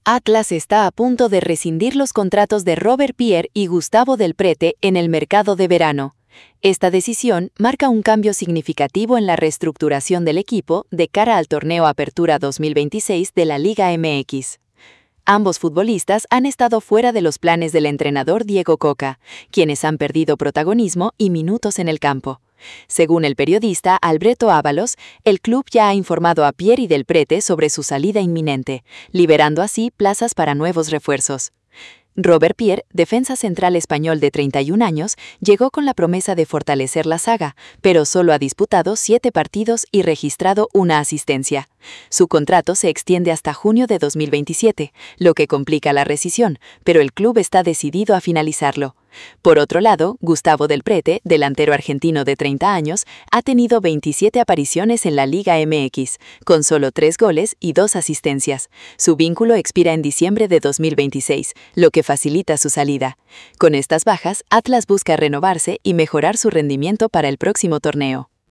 Atlas está a punto de rescindir los contratos de Robert Pierre y Gustavo Del Prete en el mercado de verano. Esta decisión marca un cambio significativo en la reestructuración del equipo de cara al torneo Apertura 2026 de la Liga MX. Ambos futbolistas han estado fuera de los planes del entrenador Diego Coca, quienes han perdido protagonismo y minutos en el campo. Según el periodista Alberto Ábalos, el club ya ha informado a Pierre y Del Prete sobre su salida inminente, liberando así plazas para nuevos refuerzos. Robert Pierre, defensa central español de 31 años, llegó con la promesa de fortalecer la saga, pero solo ha disputado 7 partidos y registrado una asistencia. Su contrato se extiende hasta junio de 2027, lo que complica la rescisión, pero el club está decidido a finalizarlo. Por otro lado, Gustavo Del Prete, delantero argentino de 30 años, ha tenido 27 apariciones en la Liga MX, con solo 3 goles y 2 asistencias. Su vínculo expira en diciembre de 2026, lo que facilita su salida. Con estas bajas, Atlas busca renovarse y mejorar su rendimiento para el próximo torneo.